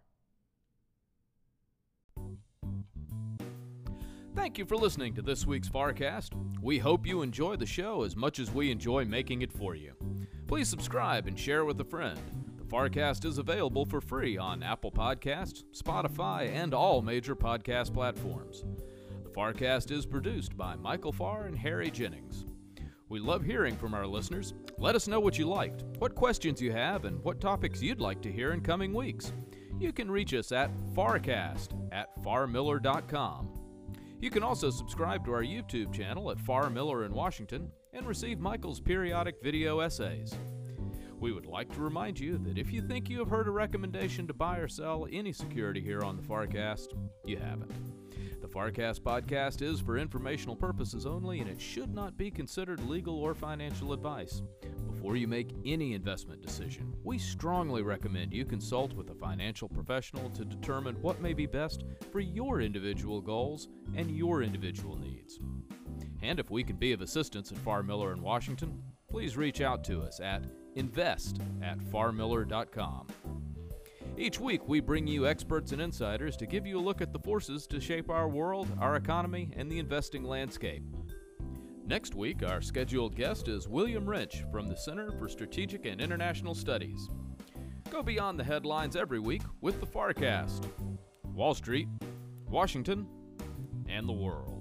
Speaker 1: Thank you for listening to this week's Farcast. We hope you enjoy the show as much as we enjoy making it for you. Please subscribe and share with a friend. The Farcast is available for free on Apple Podcasts, Spotify, and all major podcast platforms. The Farcast is produced by Michael Farr and Harry Jennings. We love hearing from our listeners. Let us know what you liked, what questions you have, and what topics you'd like to hear in coming weeks. You can reach us at Farcast at far miller dot com. You can also subscribe to our YouTube channel at Far Miller in Washington and receive Michael's periodic video essays. We would like to remind you that if you think you have heard a recommendation to buy or sell any security here on the Farcast, you haven't. The Farcast podcast is for informational purposes only, and it should not be considered legal or financial advice. Before you make any investment decision, we strongly recommend you consult with a financial professional to determine what may be best for your individual goals and your individual needs. And if we can be of assistance at Far Miller in Washington, please reach out to us at invest at far miller dot com. Each week, we bring you experts and insiders to give you a look at the forces to shape our world, our economy, and the investing landscape. Next week, our scheduled guest is William Wrench from the Center for Strategic and International Studies. Go beyond the headlines every week with the Farcast. Wall Street, Washington, and the world.